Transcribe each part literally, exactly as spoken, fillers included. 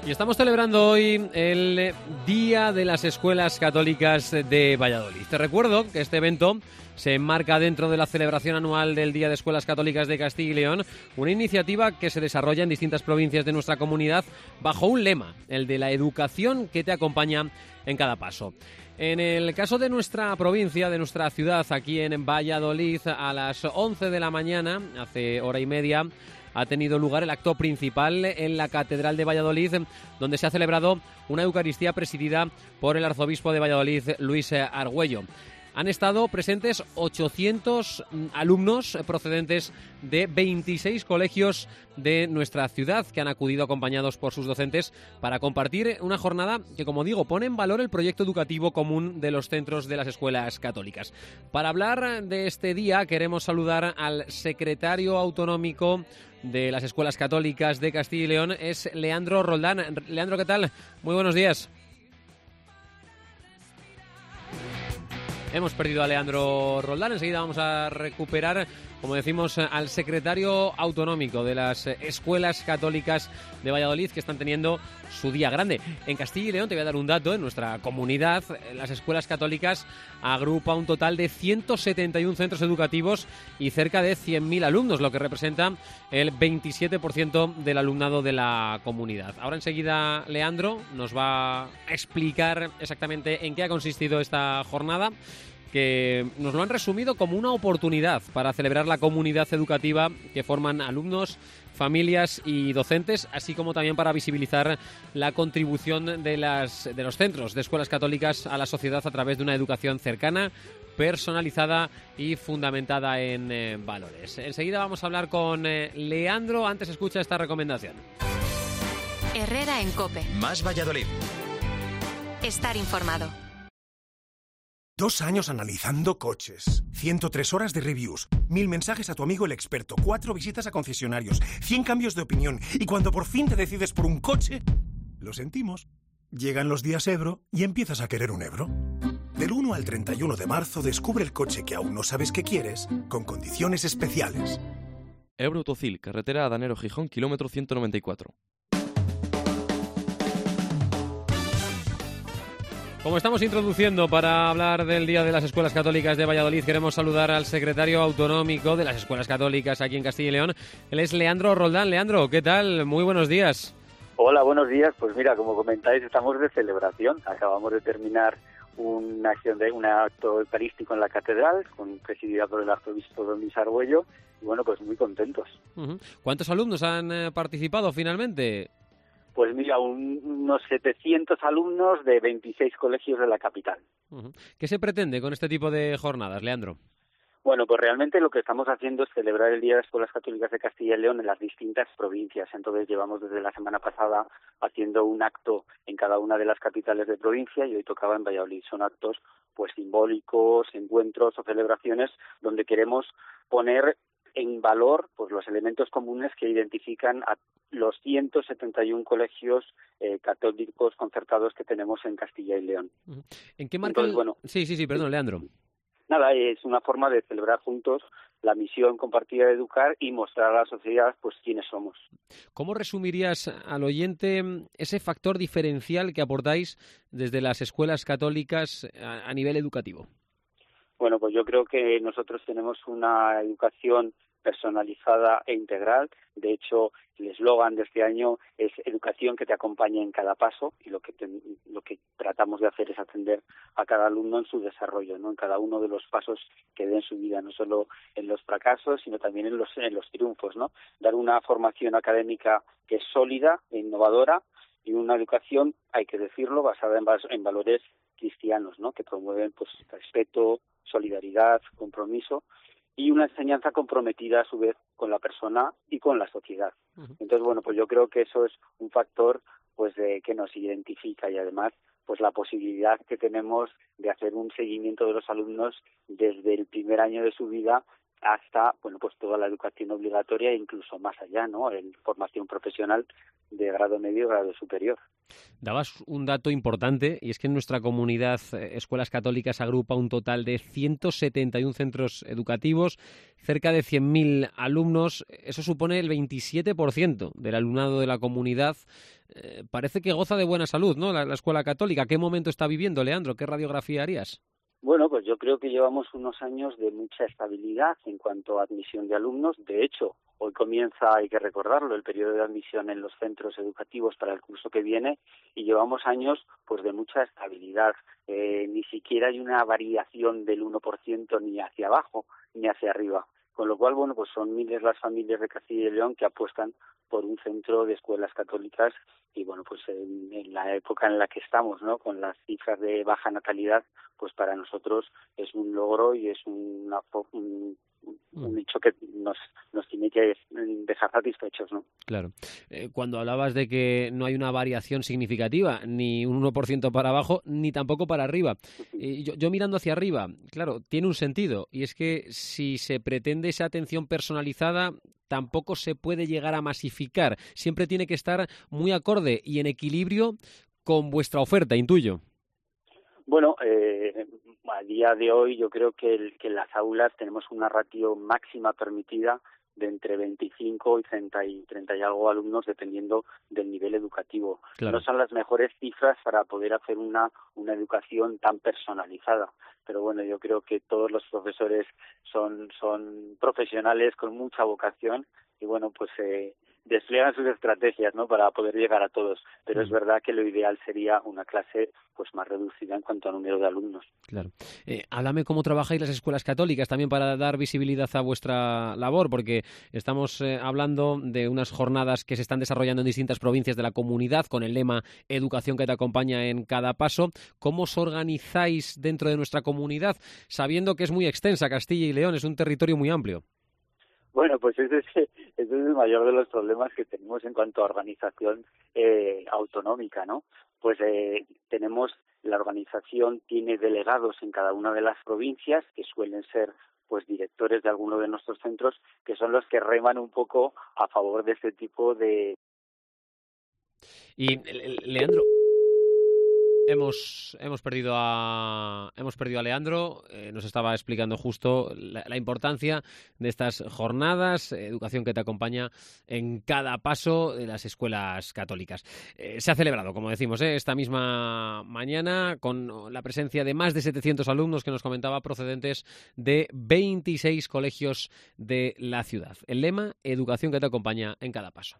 Y estamos celebrando hoy el Día de las Escuelas Católicas de Valladolid. Te recuerdo que este evento se enmarca dentro de la celebración anual del Día de Escuelas Católicas de Castilla y León, una iniciativa que se desarrolla en distintas provincias de nuestra comunidad bajo un lema, el de la educación que te acompaña en cada paso. En el caso de nuestra provincia, de nuestra ciudad, aquí en Valladolid, a las once de la mañana, hace hora y media, ha tenido lugar el acto principal en la Catedral de Valladolid, donde se ha celebrado una Eucaristía presidida por el arzobispo de Valladolid, Luis Argüello. Han estado presentes ochocientos alumnos procedentes de veintiséis colegios de nuestra ciudad que han acudido acompañados por sus docentes para compartir una jornada que, como digo, pone en valor el proyecto educativo común de los centros de las escuelas católicas. Para hablar de este día queremos saludar al secretario autonómico de las escuelas católicas de Castilla y León, es Leandro Roldán. Leandro, ¿qué tal? Muy buenos días. Hemos perdido a Leandro Roldán, enseguida vamos a recuperar, como decimos, al secretario autonómico de las escuelas católicas de Valladolid, que están teniendo su día grande. En Castilla y León, te voy a dar un dato, en nuestra comunidad, las escuelas católicas agrupa un total de ciento setenta y uno centros educativos y cerca de cien mil alumnos, lo que representa el veintisiete por ciento del alumnado de la comunidad. Ahora enseguida Leandro nos va a explicar exactamente en qué ha consistido esta jornada, que nos lo han resumido como una oportunidad para celebrar la comunidad educativa que forman alumnos, familias y docentes, así como también para visibilizar la contribución de, las, de los centros de escuelas católicas a la sociedad a través de una educación cercana, personalizada y fundamentada en eh, valores. Enseguida vamos a hablar con eh, Leandro. Antes escucha esta recomendación. Herrera en COPE. Más Valladolid. Estar informado. Dos años analizando coches, ciento tres horas de reviews, mil mensajes a tu amigo el experto, cuatro visitas a concesionarios, cien cambios de opinión, y cuando por fin te decides por un coche, lo sentimos. Llegan los días Ebro y empiezas a querer un Ebro. Del uno al treinta y uno de marzo descubre el coche que aún no sabes que quieres, con condiciones especiales. Ebro Autocil, carretera Adanero Gijón, kilómetro ciento noventa y cuatro. Como estamos introduciendo para hablar del Día de las Escuelas Católicas de Valladolid, queremos saludar al secretario autonómico de las Escuelas Católicas aquí en Castilla y León. Él es Leandro Roldán. Leandro, ¿qué tal? Muy buenos días. Hola, buenos días. Pues mira, como comentáis, estamos de celebración. Acabamos de terminar una acción de un acto eucarístico en la catedral, con, presidida por el arzobispo don Luis Argüello, y bueno, pues muy contentos. Uh-huh. ¿Cuántos alumnos han eh, participado finalmente? Pues mira, un, unos setecientos alumnos de veintiséis colegios de la capital. Uh-huh. ¿Qué se pretende con este tipo de jornadas, Leandro? Bueno, pues realmente lo que estamos haciendo es celebrar el Día de las Escuelas Católicas de Castilla y León en las distintas provincias. Entonces llevamos desde la semana pasada haciendo un acto en cada una de las capitales de provincia y hoy tocaba en Valladolid. Son actos pues simbólicos, encuentros o celebraciones donde queremos poner en valor pues los elementos comunes que identifican a los ciento setenta y uno colegios eh, católicos concertados que tenemos en Castilla y León. ¿En qué marca? Entonces, el... bueno, sí, sí, sí, perdón, Leandro. Nada, es una forma de celebrar juntos la misión compartida de educar y mostrar a la sociedad pues quiénes somos. ¿Cómo resumirías al oyente ese factor diferencial que aportáis desde las escuelas católicas a, a nivel educativo? Bueno, pues yo creo que nosotros tenemos una educación personalizada e integral. De hecho, el eslogan de este año es educación que te acompañe en cada paso, y lo que te, lo que tratamos de hacer es atender a cada alumno en su desarrollo, ¿no? En cada uno de los pasos que dé en su vida, no solo en los fracasos, sino también en los en los triunfos, ¿no? Dar una formación académica que es sólida e innovadora, y una educación, hay que decirlo, basada en, en valores cristianos, ¿no? Que promueven pues respeto, solidaridad, compromiso, y una enseñanza comprometida a su vez con la persona y con la sociedad. Uh-huh. Entonces, bueno, pues yo creo que eso es un factor pues de que nos identifica, y además pues la posibilidad que tenemos de hacer un seguimiento de los alumnos desde el primer año de su vida hasta, bueno, pues toda la educación obligatoria e incluso más allá, ¿no? En formación profesional de grado medio y grado superior. Dabas un dato importante, y es que en nuestra comunidad eh, Escuelas Católicas agrupa un total de ciento setenta y uno centros educativos, cerca de cien mil alumnos. Eso supone el veintisiete por ciento del alumnado de la comunidad. Eh, parece que goza de buena salud, ¿no?, la, la Escuela Católica. ¿Qué momento está viviendo, Leandro? ¿Qué radiografía harías? Bueno, pues yo creo que llevamos unos años de mucha estabilidad en cuanto a admisión de alumnos. De hecho, hoy comienza, hay que recordarlo, el periodo de admisión en los centros educativos para el curso que viene, y llevamos años pues de mucha estabilidad. Eh, ni siquiera hay una variación del uno por ciento ni hacia abajo ni hacia arriba. Con lo cual, bueno, pues son miles las familias de Castilla y León que apuestan por un centro de escuelas católicas y, bueno, pues en, en la época en la que estamos, ¿no?, con las cifras de baja natalidad, pues para nosotros es un logro y es una, un, un hecho que nos, nos tiene que dejar satisfechos, ¿no? Claro. Eh, cuando hablabas de que no hay una variación significativa, ni un uno por ciento para abajo, ni tampoco para arriba. Eh, yo, yo mirando hacia arriba, claro, tiene un sentido, y es que si se pretende esa atención personalizada, tampoco se puede llegar a masificar. Siempre tiene que estar muy acorde y en equilibrio con vuestra oferta, intuyo. Bueno, eh, a día de hoy yo creo que, el, que en las aulas tenemos una ratio máxima permitida de entre veinticinco y treinta y, treinta y algo alumnos, dependiendo del nivel educativo. Claro. No son las mejores cifras para poder hacer una, una educación tan personalizada. Pero bueno, yo creo que todos los profesores son, son profesionales con mucha vocación y bueno, pues eh, despliegan sus estrategias, ¿no?, para poder llegar a todos. Pero mm. es verdad que lo ideal sería una clase pues más reducida en cuanto a número de alumnos. Claro. Eh, háblame cómo trabajáis las escuelas católicas también para dar visibilidad a vuestra labor, porque estamos eh, hablando de unas jornadas que se están desarrollando en distintas provincias de la comunidad con el lema Educación que te acompaña en cada paso. ¿Cómo os organizáis dentro de nuestra comunidad, sabiendo que es muy extensa Castilla y León, es un territorio muy amplio? Bueno, pues ese es, ese es el mayor de los problemas que tenemos en cuanto a organización eh, autonómica, ¿no? Pues eh, tenemos, la organización tiene delegados en cada una de las provincias, que suelen ser pues directores de alguno de nuestros centros, que son los que reman un poco a favor de este tipo de... Y, Leandro... Hemos, hemos perdido a hemos perdido a Leandro. Eh, nos estaba explicando justo la, la importancia de estas jornadas, eh, educación que te acompaña en cada paso de las escuelas católicas. Eh, se ha celebrado, como decimos, eh, esta misma mañana con la presencia de más de setecientos alumnos que nos comentaba, procedentes de veintiséis colegios de la ciudad. El lema, educación que te acompaña en cada paso.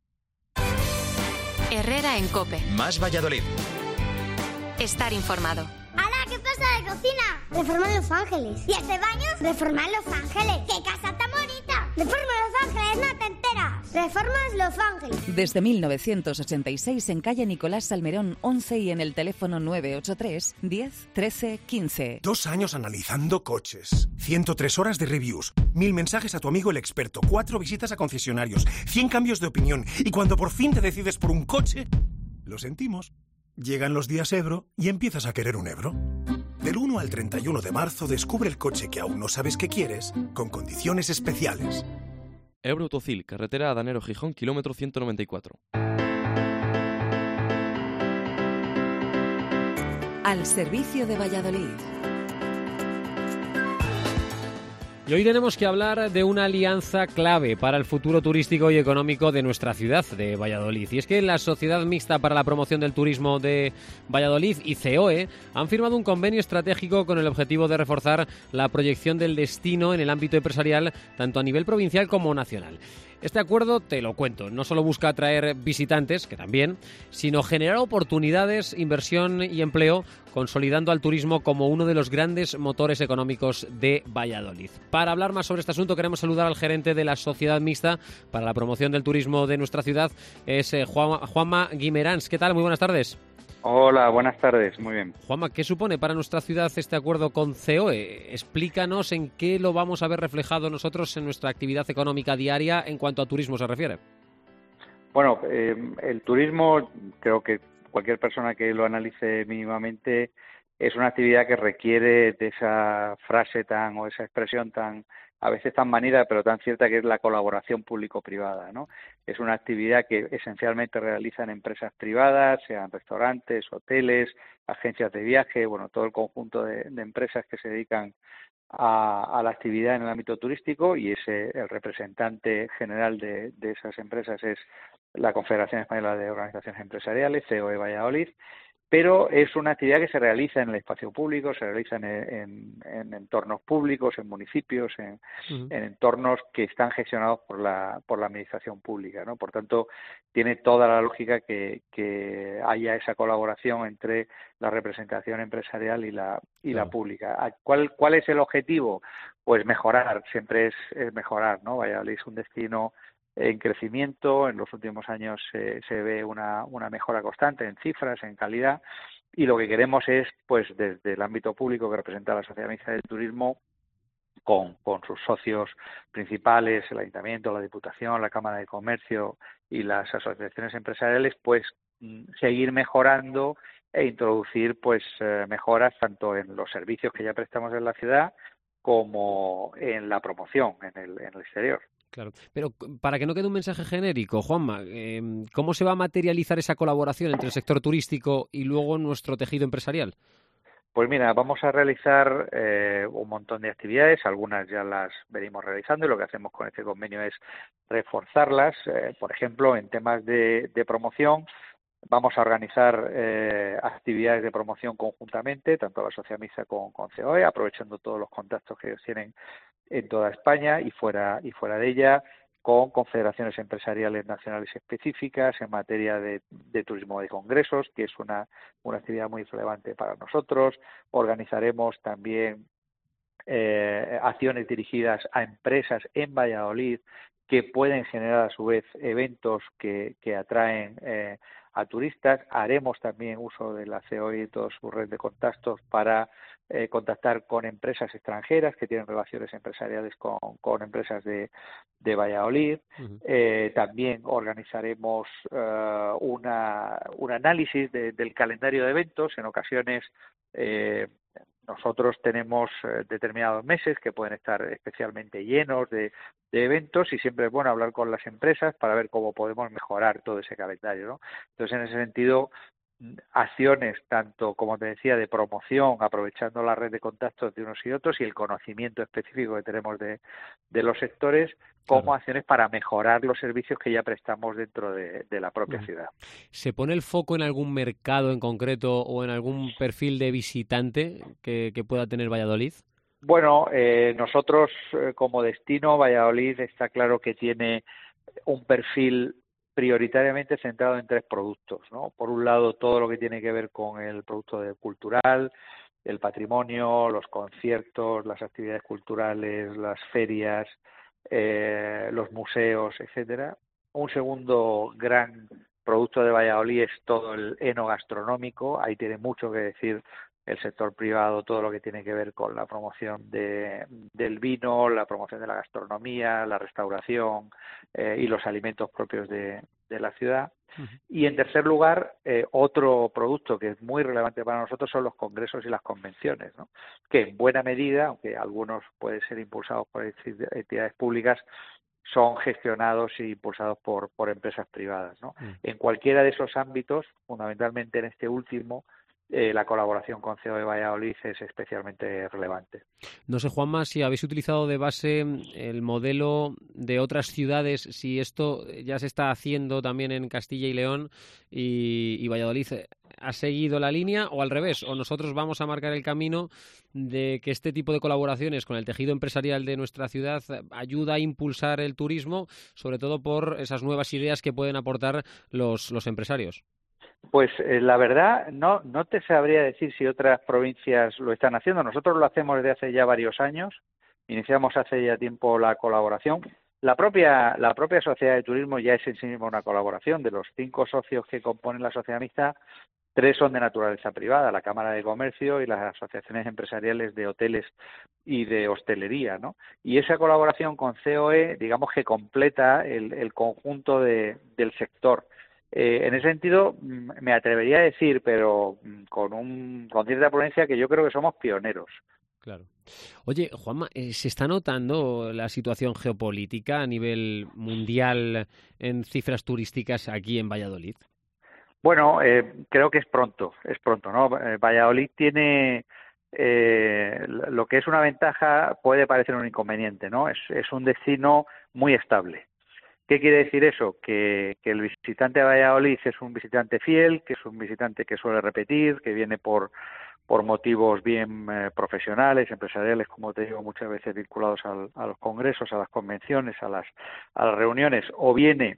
Herrera en COPE. Más Valladolid. Estar informado. ¡Hala! ¿Qué pasa de cocina? Reforma Los Ángeles. ¿Y este baño? Reforma Los Ángeles. ¡Qué casa tan bonita! Reforma Los Ángeles, no te enteras. Reformas Los Ángeles. Desde mil novecientos ochenta y seis en calle Nicolás Salmerón once y en el teléfono nueve ocho tres, diez, trece, quince. Dos años analizando coches, ciento tres horas de reviews, mil mensajes a tu amigo el experto, cuatro visitas a concesionarios, cien cambios de opinión, y cuando por fin te decides por un coche, lo sentimos. Llegan los días Ebro y empiezas a querer un Ebro. Del uno al treinta y uno de marzo descubre el coche que aún no sabes que quieres, con condiciones especiales. Ebro Autocil, carretera Adanero Gijón, kilómetro ciento noventa y cuatro. Al servicio de Valladolid. Y hoy tenemos que hablar de una alianza clave para el futuro turístico y económico de nuestra ciudad, de Valladolid. Y es que la Sociedad Mixta para la Promoción del Turismo de Valladolid y C O E han firmado un convenio estratégico con el objetivo de reforzar la proyección del destino en el ámbito empresarial, tanto a nivel provincial como nacional. Este acuerdo, te lo cuento, no solo busca atraer visitantes, que también, sino generar oportunidades, inversión y empleo, consolidando al turismo como uno de los grandes motores económicos de Valladolid. Para hablar más sobre este asunto, queremos saludar al gerente de la Sociedad Mixta para la Promoción del Turismo de nuestra ciudad, es eh, Juan, Juanma Guimerans. ¿Qué tal? Muy buenas tardes. Hola, buenas tardes, muy bien. Juanma, ¿qué supone para nuestra ciudad este acuerdo con C O E? Explícanos en qué lo vamos a ver reflejado nosotros en nuestra actividad económica diaria en cuanto a turismo se refiere. Bueno, eh, el turismo, creo que cualquier persona que lo analice mínimamente es una actividad que requiere de esa frase tan o esa expresión tan a veces tan manida pero tan cierta, que es la colaboración público-privada, ¿no? Es una actividad que esencialmente realizan empresas privadas, sean restaurantes, hoteles, agencias de viaje, bueno, todo el conjunto de, de empresas que se dedican a, a la actividad en el ámbito turístico, y ese el representante general de, de esas empresas es la Confederación Española de Organizaciones Empresariales, C O E Valladolid. Pero es una actividad que se realiza en el espacio público, se realiza en, en, en entornos públicos, en municipios, en, uh-huh. en entornos que están gestionados por la por la administración pública, ¿no? Por tanto, tiene toda la lógica que, que haya esa colaboración entre la representación empresarial y la y claro. la pública. ¿Cuál cuál es el objetivo? Pues mejorar, siempre es, es mejorar, ¿no? Valladolid es un destino en crecimiento, en los últimos años eh, se ve una, una mejora constante en cifras, en calidad, y lo que queremos es, pues desde el ámbito público que representa la Sociedad Mixta del Turismo, con, con sus socios principales, el Ayuntamiento, la Diputación, la Cámara de Comercio y las asociaciones empresariales, pues seguir mejorando e introducir pues eh, mejoras tanto en los servicios que ya prestamos en la ciudad como en la promoción en el, en el exterior. Claro, pero para que no quede un mensaje genérico, Juanma, eh, ¿cómo se va a materializar esa colaboración entre el sector turístico y luego nuestro tejido empresarial? Pues mira, vamos a realizar eh, un montón de actividades, algunas ya las venimos realizando y lo que hacemos con este convenio es reforzarlas. Eh, por ejemplo, en temas de, de promoción, vamos a organizar eh, actividades de promoción conjuntamente, tanto la Sociedad Mixta con, con C O E, aprovechando todos los contactos que ellos tienen en toda España y fuera y fuera de ella, con confederaciones empresariales nacionales específicas en materia de, de turismo de congresos, que es una, una actividad muy relevante para nosotros. Organizaremos también eh, acciones dirigidas a empresas en Valladolid que pueden generar a su vez eventos que, que atraen eh, a turistas. Haremos también uso de la C O E y toda su red de contactos para eh, contactar con empresas extranjeras que tienen relaciones empresariales con, con empresas de, de Valladolid. Uh-huh. Eh, también organizaremos uh, una, un análisis de, del calendario de eventos. En ocasiones eh, nosotros tenemos eh, determinados meses que pueden estar especialmente llenos de, de eventos y siempre es bueno hablar con las empresas para ver cómo podemos mejorar todo ese calendario, ¿no? Entonces, en ese sentido, acciones tanto, como te decía, de promoción, aprovechando la red de contactos de unos y otros y el conocimiento específico que tenemos de, de los sectores, como claro. acciones para mejorar los servicios que ya prestamos dentro de, de la propia uh-huh. ciudad. ¿Se pone el foco en algún mercado en concreto o en algún perfil de visitante que, que pueda tener Valladolid? Bueno, eh, nosotros eh, como destino, Valladolid está claro que tiene un perfil prioritariamente centrado en tres productos, ¿no? Por un lado, todo lo que tiene que ver con el producto de cultural, el patrimonio, los conciertos, las actividades culturales, las ferias, eh, los museos, etcétera. Un segundo gran producto de Valladolid es todo el enogastronómico. Ahí tiene mucho que decir el sector privado, todo lo que tiene que ver con la promoción de, del vino, la promoción de la gastronomía, la restauración eh, y los alimentos propios de, de la ciudad. Uh-huh. Y en tercer lugar, eh, otro producto que es muy relevante para nosotros son los congresos y las convenciones, ¿no? Que en buena medida, aunque algunos pueden ser impulsados por entidades públicas, son gestionados e impulsados por, por empresas privadas, ¿no? Uh-huh. En cualquiera de esos ámbitos, fundamentalmente en este último, Eh, la colaboración con C O E Valladolid es especialmente relevante. No sé, Juanma, si habéis utilizado de base el modelo de otras ciudades, si esto ya se está haciendo también en Castilla y León y, y Valladolid ha seguido la línea, o al revés, o nosotros vamos a marcar el camino de que este tipo de colaboraciones con el tejido empresarial de nuestra ciudad ayuda a impulsar el turismo, sobre todo por esas nuevas ideas que pueden aportar los, los empresarios. Pues eh, la verdad no no te sabría decir si otras provincias lo están haciendo. Nosotros lo hacemos desde hace ya varios años. Iniciamos hace ya tiempo la colaboración. La propia la propia Sociedad de Turismo ya es en sí misma una colaboración. De los cinco socios que componen la Sociedad Mixta, tres son de naturaleza privada, la Cámara de Comercio y las asociaciones empresariales de hoteles y de hostelería, ¿no? Y esa colaboración con C O E, digamos que completa el, el conjunto de, del sector. Eh, en ese sentido, me atrevería a decir, pero con, un, con cierta prudencia, que yo creo que somos pioneros. Claro. Oye, Juanma, ¿se está notando la situación geopolítica a nivel mundial en cifras turísticas aquí en Valladolid? Bueno, eh, creo que es pronto, es pronto, ¿no? Eh, Valladolid tiene eh, lo que es una ventaja, puede parecer un inconveniente, ¿no? Es, es un destino muy estable. ¿Qué quiere decir eso? Que, que el visitante a Valladolid es un visitante fiel, que es un visitante que suele repetir, que viene por por motivos bien eh, profesionales, empresariales, como te digo, muchas veces vinculados al, a los congresos, a las convenciones, a las, a las reuniones, o viene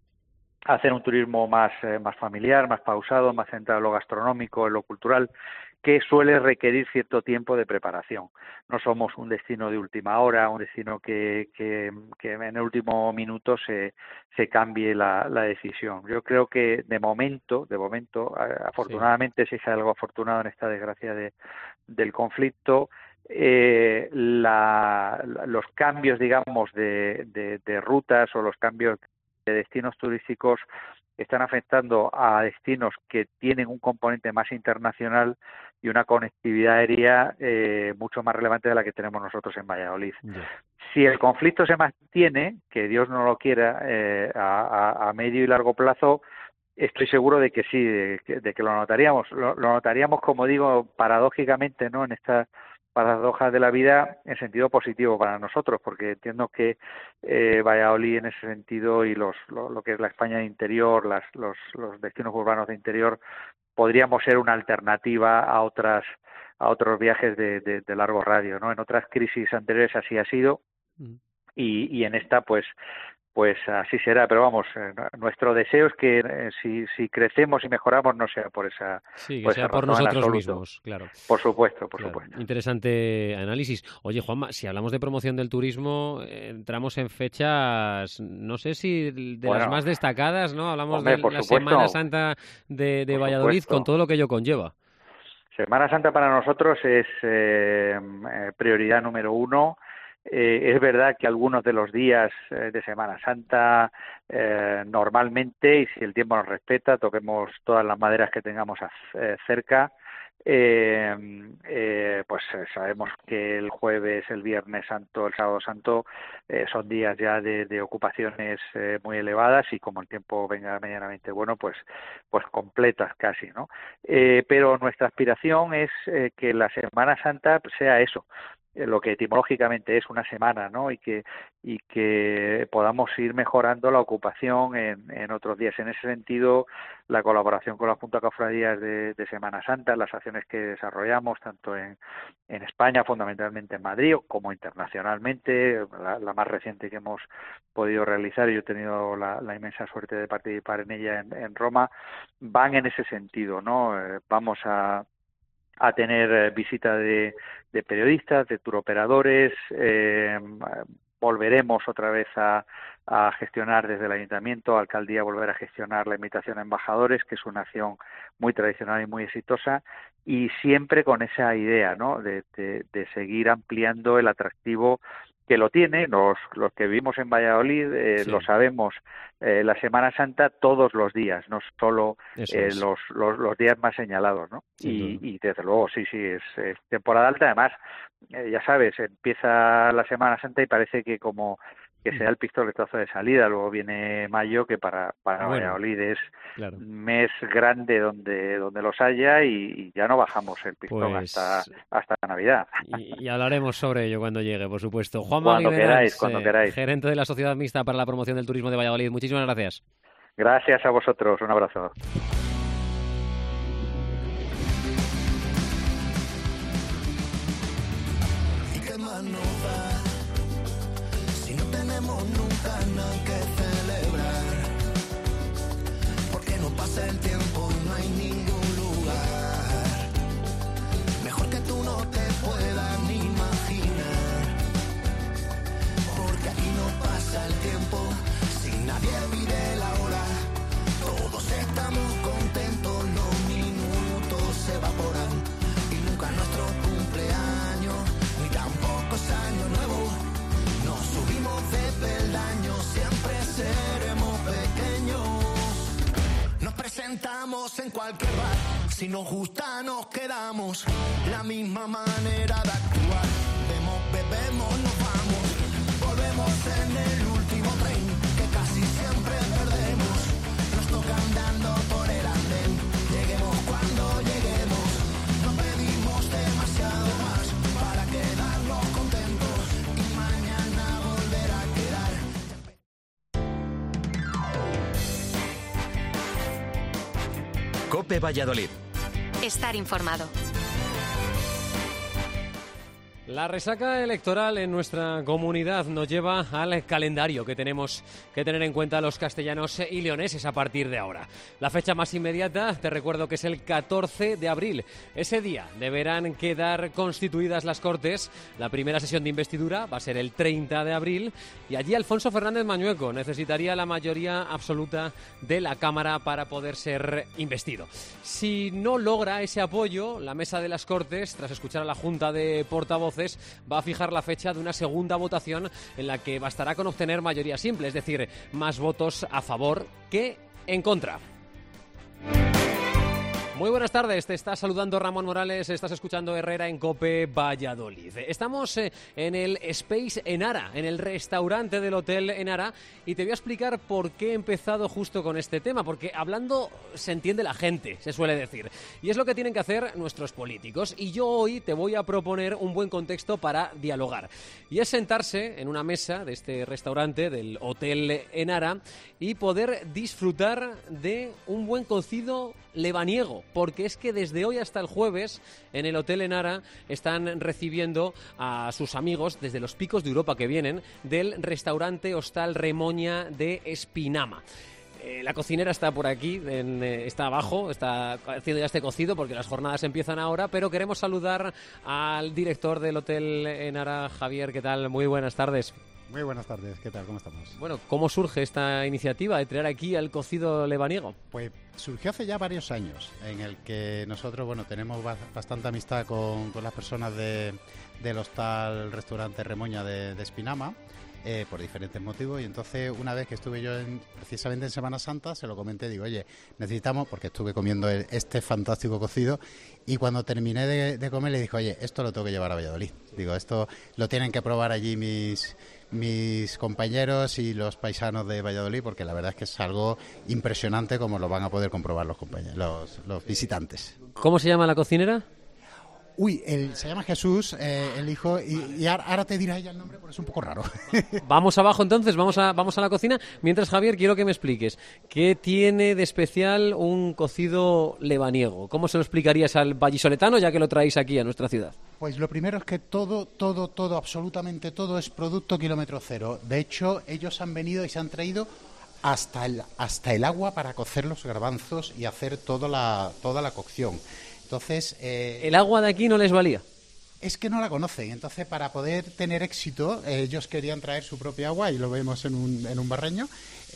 a hacer un turismo más, eh, más familiar, más pausado, más centrado en lo gastronómico, en lo cultural, que suele requerir cierto tiempo de preparación. No somos un destino de última hora, un destino que, que, que en el último minuto se, se cambie la, la decisión. Yo creo que de momento, de momento, afortunadamente, sí. si es algo afortunado en esta desgracia de, del conflicto, eh, la, los cambios, digamos, de, de, de rutas o los cambios de destinos turísticos están afectando a destinos que tienen un componente más internacional y una conectividad aérea eh, mucho más relevante de la que tenemos nosotros en Valladolid. Yeah. Si el conflicto se mantiene, que Dios no lo quiera, eh, a, a medio y largo plazo, estoy seguro de que sí, de que, de que lo notaríamos. Lo, lo notaríamos, como digo, paradójicamente, ¿no? En esta paradojas de la vida en sentido positivo para nosotros, porque entiendo que eh, Valladolid en ese sentido y los lo, lo que es la España de interior, las, los, los destinos urbanos de interior, podríamos ser una alternativa a otras a otros viajes de, de, de largo radio, ¿no? En otras crisis anteriores así ha sido mm. y, y en esta pues pues así será, pero vamos, eh, nuestro deseo es que eh, si, si crecemos y mejoramos no sea por esa sí, que por sea esa por nosotros mismos, claro. Por supuesto, por claro. supuesto. Interesante análisis. Oye, Juanma, si hablamos de promoción del turismo, eh, entramos en fechas, no sé si de bueno, las más destacadas, ¿no? Hablamos hombre, de la supuesto, Semana Santa de, de Valladolid, supuesto. Con todo lo que ello conlleva. Semana Santa para nosotros es eh, prioridad número uno. Eh, es verdad que algunos de los días eh, de Semana Santa eh, normalmente, y si el tiempo nos respeta, toquemos todas las maderas que tengamos a, eh, cerca, eh, eh, pues eh, sabemos que el jueves, el viernes santo, el sábado santo eh, son días ya de, de ocupaciones eh, muy elevadas y como el tiempo venga medianamente bueno, pues pues completas casi, ¿no? Eh, pero nuestra aspiración es eh, que la Semana Santa sea eso, lo que etimológicamente es una semana, ¿no? Y que y que podamos ir mejorando la ocupación en, en otros días. En ese sentido, la colaboración con la Junta de Cofradías de, de Semana Santa, las acciones que desarrollamos tanto en, en España, fundamentalmente en Madrid, como internacionalmente, la, la más reciente que hemos podido realizar, y yo he tenido la, la inmensa suerte de participar en ella en, en Roma, van en ese sentido, ¿no? Eh, vamos a a tener visita de, de periodistas, de turoperadores, eh, volveremos otra vez a, a gestionar desde el Ayuntamiento, Alcaldía, volver a gestionar la invitación a embajadores, que es una acción muy tradicional y muy exitosa, y siempre con esa idea, ¿no? de, de, de seguir ampliando el atractivo que lo tiene, los, los que vivimos en Valladolid eh, sí. lo sabemos, eh, la Semana Santa todos los días, no solo eh, los, los los días más señalados, ¿no? Sí, y, y desde luego, sí, sí, es, es temporada alta, además, eh, ya sabes, empieza la Semana Santa y parece que como que sea el pistoletazo de salida, luego viene mayo, que para, para bueno, Valladolid es claro. mes grande donde donde los haya y, y ya no bajamos el pistón pues, hasta hasta Navidad. Y, y hablaremos sobre ello cuando llegue, por supuesto. Juan Cuando Aguilera, queráis, cuando eh, queráis. Gerente de la Sociedad Mixta para la Promoción del Turismo de Valladolid. Muchísimas gracias. Gracias a vosotros, un abrazo. Nunca nada que celebrar, porque no pasa el tiempo y no hay ningún lugar mejor que tú no te puedas ni imaginar, porque aquí no pasa el tiempo si nadie pide la hora, todos estamos contentos, los minutos se evaporan y nunca nuestro cumpleaños ni tampoco es año nuevo. Nos subimos de peldaño, siempre seremos pequeños. bailamos en cualquier bar. Si nos gusta nos quedamos. La misma manera de actuar. Bebemos, bebemos, nos vamos. Volvemos en el último tren que casi siempre perdemos. Nos toca andando por el andén. Lleguemos cuando lleguemos. No pedimos demasiado más para quedarnos contentos y mañana volver a quedar. COPE Valladolid. Estar informado. La resaca electoral en nuestra comunidad nos lleva al calendario que tenemos que tener en cuenta los castellanos y leoneses a partir de ahora. La fecha más inmediata, te recuerdo que es el catorce de abril. Ese día deberán quedar constituidas las Cortes. La primera sesión de investidura va a ser el treinta de abril y allí Alfonso Fernández Mañueco necesitaría la mayoría absoluta de la Cámara para poder ser investido. Si no logra ese apoyo, la Mesa de las Cortes, tras escuchar a la Junta de Portavoces, va a fijar la fecha de una segunda votación en la que bastará con obtener mayoría simple, es decir, más votos a favor que en contra. Muy buenas tardes, te está saludando Ramón Morales, estás escuchando Herrera en COPE Valladolid. Estamos eh, en el Space Enara, en el restaurante del Hotel Enara, y te voy a explicar por qué he empezado justo con este tema, porque hablando se entiende la gente, se suele decir, y es lo que tienen que hacer nuestros políticos, y yo hoy te voy a proponer un buen contexto para dialogar, y es sentarse en una mesa de este restaurante del Hotel Enara y poder disfrutar de un buen cocido lebaniego, porque es que desde hoy hasta el jueves en el Hotel Enara están recibiendo a sus amigos desde los picos de Europa que vienen del restaurante Hostal Remoña de Espinama. Eh, la cocinera está por aquí, en, eh, está abajo, está haciendo ya este cocido porque las jornadas empiezan ahora, pero queremos saludar al director del Hotel Enara, Javier. ¿Qué tal? Muy buenas tardes. Muy buenas tardes, ¿qué tal? ¿Cómo estamos? Bueno, ¿cómo surge esta iniciativa de traer aquí al cocido lebaniego? Pues surgió hace ya varios años, en el que nosotros, bueno, tenemos bastante amistad con, con las personas de, del hostal restaurante Remoña de, de Espinama, eh, por diferentes motivos, y entonces una vez que estuve yo en, precisamente en Semana Santa, se lo comenté, digo, oye, necesitamos, porque estuve comiendo el, este fantástico cocido, y cuando terminé de, de comer le dije, oye, esto lo tengo que llevar a Valladolid. Digo, esto lo tienen que probar allí mis... mis compañeros y los paisanos de Valladolid, porque la verdad es que es algo impresionante como lo van a poder comprobar los compañeros, los, los visitantes. ¿Cómo se llama la cocinera? Uy, el, se llama Jesús, eh, el hijo, y, y ahora te dirá ella el nombre porque es un poco raro. Vamos abajo entonces, vamos a, vamos a la cocina. Mientras, Javier, quiero que me expliques, ¿qué tiene de especial un cocido lebaniego? ¿Cómo se lo explicarías al vallisoletano, ya que lo traéis aquí a nuestra ciudad? Pues lo primero es que todo, todo, todo, absolutamente todo es producto kilómetro cero. De hecho, ellos han venido y se han traído hasta el, hasta el agua para cocer los garbanzos y hacer toda la, toda la cocción. Entonces, eh, ¿el agua de aquí no les valía? Es que no la conocen. Entonces, para poder tener éxito, eh, ellos querían traer su propia agua, y lo vemos en un, en un barreño,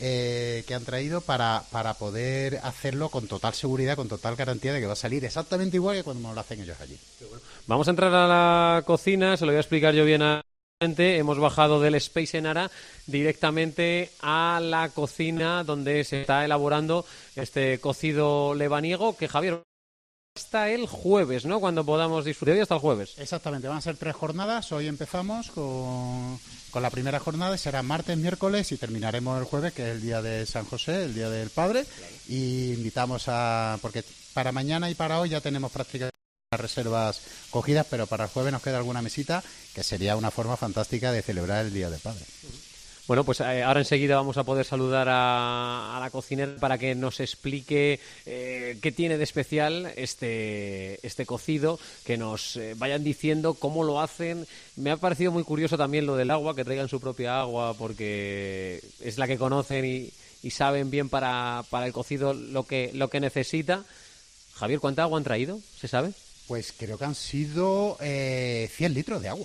eh, que han traído para, para poder hacerlo con total seguridad, con total garantía de que va a salir exactamente igual que cuando lo hacen ellos allí. Vamos a entrar a la cocina, se lo voy a explicar yo bien a... Hemos bajado del Space Enara directamente a la cocina donde se está elaborando este cocido lebaniego, que, Javier, hasta el jueves, ¿no? Cuando podamos disfrutar. Hoy hasta el jueves. Exactamente, van a ser tres jornadas. Hoy empezamos con, con la primera jornada, será martes, miércoles, y terminaremos el jueves, que es el día de San José, el día del Padre. Y invitamos a... porque para mañana y para hoy ya tenemos prácticamente las reservas cogidas, pero para el jueves nos queda alguna mesita, que sería una forma fantástica de celebrar el Día del Padre. Bueno, pues eh, ahora enseguida vamos a poder saludar a, a la cocinera para que nos explique eh, qué tiene de especial este, este cocido, que nos eh, vayan diciendo cómo lo hacen. Me ha parecido muy curioso también lo del agua, que traigan su propia agua, porque es la que conocen y, y saben bien para, para el cocido lo que, lo que necesita. Javier, ¿cuánta agua han traído? ¿Se sabe? Pues creo que han sido eh, cien litros de agua.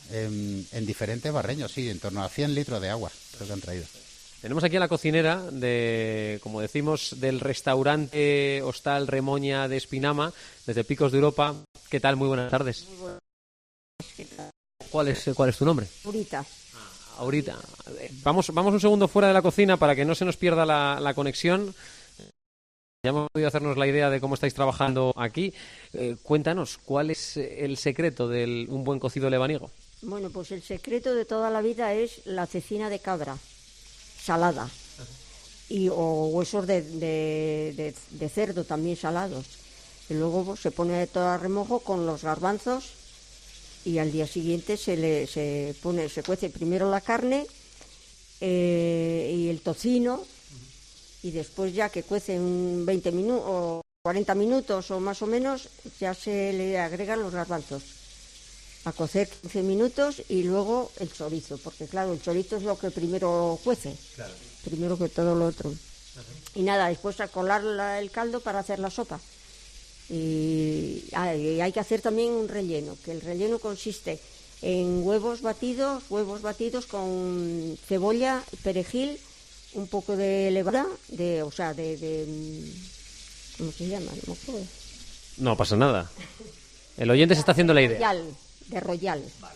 En, en diferentes barreños, sí, en torno a cien litros de agua creo que han traído. Tenemos aquí a la cocinera de, como decimos, del restaurante Hostal Remoña de Espinama, desde Picos de Europa. ¿Qué tal? Muy buenas tardes. Muy buenas. ¿Qué tal? ¿Cuál es, cuál es tu nombre? Aurita. Ah, Aurita. Vamos, vamos un segundo fuera de la cocina para que no se nos pierda la, la conexión. Ya hemos podido hacernos la idea de cómo estáis trabajando aquí. Eh, cuéntanos, ¿cuál es el secreto de un buen cocido lebaniego? Bueno, pues el secreto de toda la vida es la cecina de cabra, salada, y o huesos de, de, de, de cerdo también salados. Y luego pues, se pone todo a remojo con los garbanzos y al día siguiente se le se pone se cuece primero la carne eh, y el tocino. Y después ya que cuece un veinte minutos o cuarenta minutos o más o menos, ya se le agregan los garbanzos a cocer quince minutos y luego el chorizo, porque claro, el chorizo es lo que primero cuece, claro. Primero que todo lo otro. Uh-huh. Y nada, después a colar la, el caldo para hacer la sopa. Y hay, hay que hacer también un relleno, que el relleno consiste en huevos batidos, huevos batidos con cebolla, perejil, un poco de levadura, de, o sea, de, de... ¿Cómo se llama? No me acuerdo. No pasa nada. El oyente se está haciendo la idea. Royal, de royal. Vale.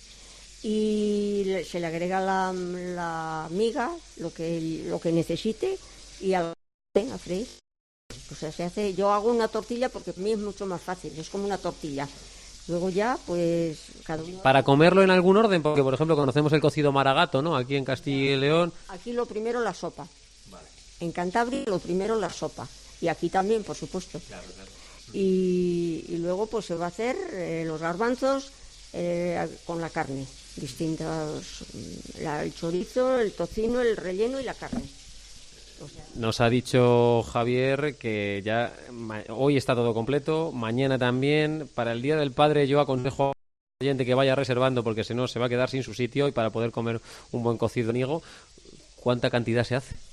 Y se le agrega la, la miga, lo que, lo que necesite, y al a freír. O sea, se hace... Yo hago una tortilla porque para mí es mucho más fácil, es como una tortilla. Luego ya, pues, cada uno... Para comerlo en algún orden, porque, por ejemplo, conocemos el cocido maragato, ¿no? Aquí en Castilla y León. Aquí lo primero la sopa. Vale. En Cantabria lo primero la sopa. Y aquí también, por supuesto. Claro, claro. Y, y luego, pues, se va a hacer eh, los garbanzos eh, con la carne. Distintos... La, el chorizo, el tocino, el relleno y la carne. O sea, nos ha dicho Javier que ya ma- hoy está todo completo, mañana también. Para el Día del Padre yo aconsejo al oyente que vaya reservando porque si no se va a quedar sin su sitio y para poder comer un buen cocido niego. ¿Cuánta cantidad se hace?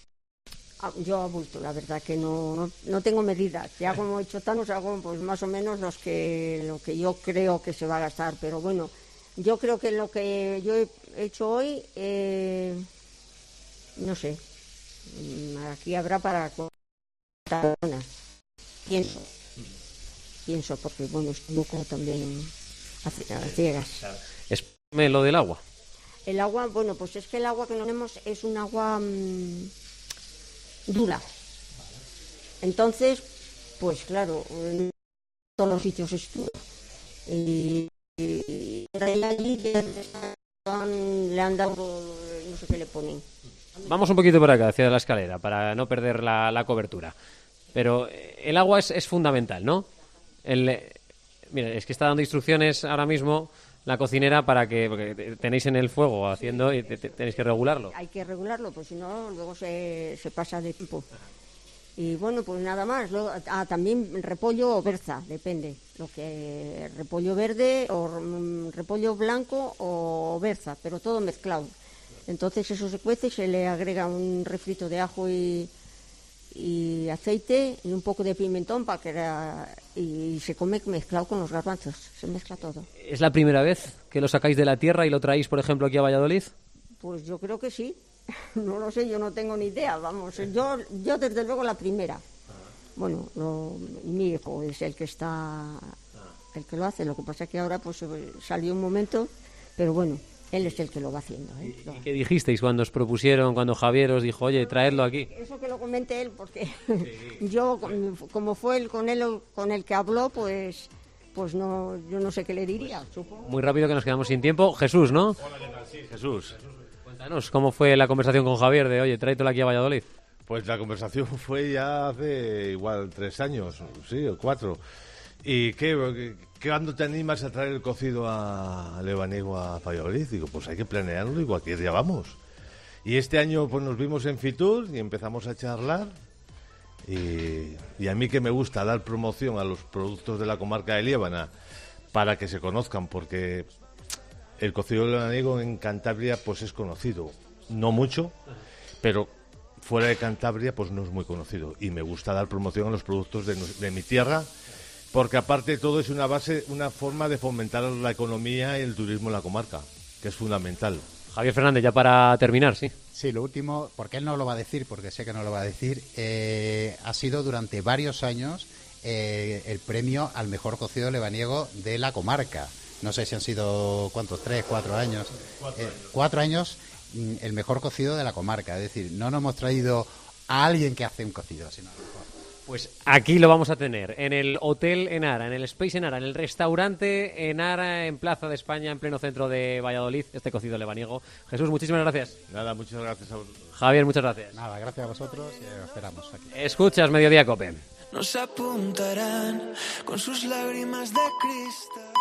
Yo abulto, la verdad que no, no, no tengo medidas. Ya como he hecho tanos hago pues más o menos los que, lo que yo creo que se va a gastar. Pero bueno, yo creo que lo que yo he hecho hoy, eh, no sé. Aquí habrá para cuarenta personas. Pienso. Pienso, porque bueno, estoy un poco también a ciegas. Claro. Explícame lo del agua. El agua, bueno, pues es que el agua que tenemos es un agua mmm, dura. Entonces, pues claro, en todos los sitios es dura. Y, y, y allí le han dado, no sé qué le ponen. Vamos un poquito por acá, hacia la escalera, para no perder la, la cobertura. Pero el agua es, es fundamental, ¿no? El, mira, es que está dando instrucciones ahora mismo la cocinera para que... Porque tenéis en el fuego haciendo y te, te, tenéis que regularlo. Hay que regularlo, pues si no, luego se, se pasa de tiempo. Y bueno, pues nada más. Luego, ah, también repollo o berza, depende. Lo que repollo verde o mm, repollo blanco o berza, pero todo mezclado. Entonces eso se cuece y se le agrega un refrito de ajo y, y aceite y un poco de pimentón para que era, y se come mezclado con los garbanzos, se mezcla todo. ¿Es la primera vez que lo sacáis de la tierra y lo traéis, por ejemplo, aquí a Valladolid? Pues yo creo que sí, no lo sé, yo no tengo ni idea, vamos, yo, yo desde luego la primera. Bueno, lo, mi hijo es el que está, el que lo hace, lo que pasa es que ahora pues salió un momento, pero bueno. Él es el que lo va haciendo. ¿eh? ¿Y qué dijisteis cuando os propusieron, cuando Javier os dijo, oye, traedlo aquí? Eso que lo comente él, porque sí. yo, como fue él con él con el que habló, pues pues no, yo no sé qué le diría, supongo. Muy rápido que nos quedamos sin tiempo. Jesús, ¿no? Hola, ¿qué tal? Sí, Jesús. Cuéntanos, ¿cómo fue la conversación con Javier de, oye, tráetelo aquí a Valladolid? Pues la conversación fue ya hace igual tres años, sí, o cuatro. ¿Y qué, qué cuando te animas a traer el cocido a lebaniego a Valladolid? Digo, pues hay que planearlo y cualquier día vamos. Y este año pues nos vimos en Fitur y empezamos a charlar. Y, y a mí que me gusta dar promoción a los productos de la comarca de Liébana para que se conozcan, porque el cocido lebaniego en Cantabria pues es conocido. No mucho, pero fuera de Cantabria pues no es muy conocido. Y me gusta dar promoción a los productos de, de mi tierra, porque aparte de todo es una base, una forma de fomentar la economía y el turismo en la comarca, que es fundamental. Javier Fernández, ya para terminar, sí. Sí, lo último, porque él no lo va a decir, porque sé que no lo va a decir, eh, ha sido durante varios años eh, el premio al mejor cocido lebaniego de la comarca. No sé si han sido, ¿cuántos? ¿Tres, cuatro años? Cuatro años. Eh, cuatro años, el mejor cocido de la comarca. Es decir, no nos hemos traído a alguien que hace un cocido, sino a lo mejor. Pues aquí lo vamos a tener, en el Hotel Enara, en el Space Enara, en el restaurante Enara, en Plaza de España, en pleno centro de Valladolid, este cocido lebaniego. Jesús, muchísimas gracias. Nada, muchas gracias a vosotros. Javier, muchas gracias. Nada, gracias a vosotros y eh, esperamos aquí. Escuchas Mediodía Cope. Nos apuntarán con sus lágrimas de cristal.